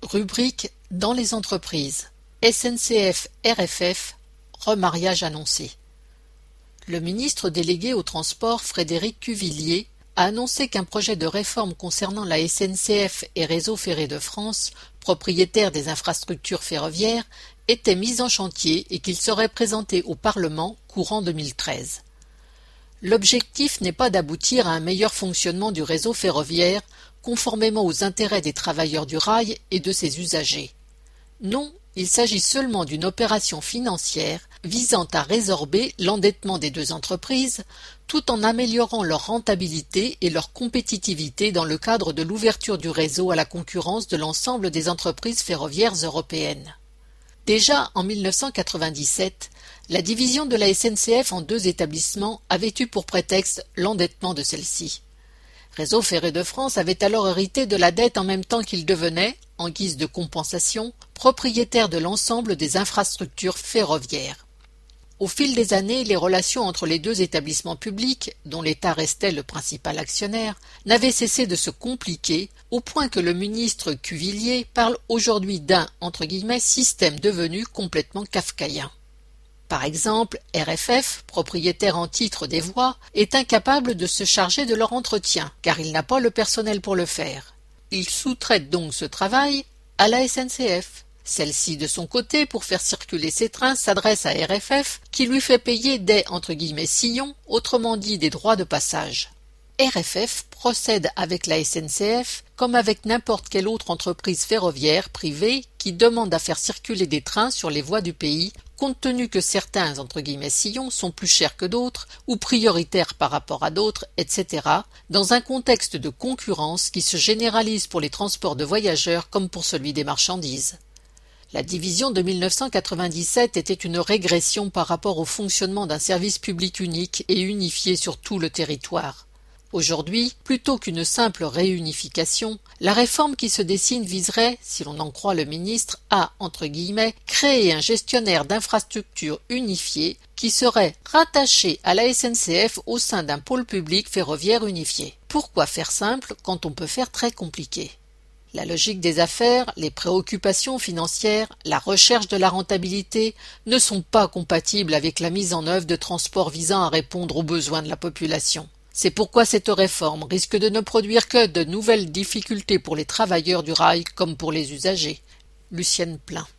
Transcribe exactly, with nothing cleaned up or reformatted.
Rubrique dans les entreprises. S N C F R F F, remariage annoncé. Le ministre délégué au transport Frédéric Cuvillier a annoncé qu'un projet de réforme concernant la S N C F et Réseau ferré de France, propriétaire des infrastructures ferroviaires, était mis en chantier et qu'il serait présenté au Parlement courant deux mille treize. L'objectif n'est pas d'aboutir à un meilleur fonctionnement du réseau ferroviaire conformément aux intérêts des travailleurs du rail et de ses usagers. Non, il s'agit seulement d'une opération financière visant à résorber l'endettement des deux entreprises tout en améliorant leur rentabilité et leur compétitivité dans le cadre de l'ouverture du réseau à la concurrence de l'ensemble des entreprises ferroviaires européennes. Déjà en mille neuf cent quatre-vingt-dix-sept, la division de la S N C F en deux établissements avait eu pour prétexte l'endettement de celle-ci. Réseau ferré de France avait alors hérité de la dette en même temps qu'il devenait, en guise de compensation, propriétaire de l'ensemble des infrastructures ferroviaires. Au fil des années, les relations entre les deux établissements publics, dont l'État restait le principal actionnaire, n'avaient cessé de se compliquer, au point que le ministre Cuvillier parle aujourd'hui d'un entre guillemets, système devenu complètement kafkaïen. Par exemple, R F F, propriétaire en titre des voies, est incapable de se charger de leur entretien, car il n'a pas le personnel pour le faire. Il sous-traite donc ce travail à la S N C F. Celle-ci, de son côté, pour faire circuler ses trains, s'adresse à R F F, qui lui fait payer des entre guillemets sillons, autrement dit des droits de passage. R F F procède avec la S N C F comme avec n'importe quelle autre entreprise ferroviaire privée qui demande à faire circuler des trains sur les voies du pays, compte tenu que certains entre guillemets sillons sont plus chers que d'autres ou prioritaires par rapport à d'autres, et cetera, dans un contexte de concurrence qui se généralise pour les transports de voyageurs comme pour celui des marchandises. La division de mille neuf cent quatre-vingt-dix-sept était une régression par rapport au fonctionnement d'un service public unique et unifié sur tout le territoire. Aujourd'hui, plutôt qu'une simple réunification, la réforme qui se dessine viserait, si l'on en croit le ministre, à, entre guillemets, créer un gestionnaire d'infrastructures unifié qui serait rattaché à la S N C F au sein d'un pôle public ferroviaire unifié. Pourquoi faire simple quand on peut faire très compliqué ? La logique des affaires, les préoccupations financières, la recherche de la rentabilité ne sont pas compatibles avec la mise en œuvre de transports visant à répondre aux besoins de la population. C'est pourquoi cette réforme risque de ne produire que de nouvelles difficultés pour les travailleurs du rail comme pour les usagers. Lucienne Plein.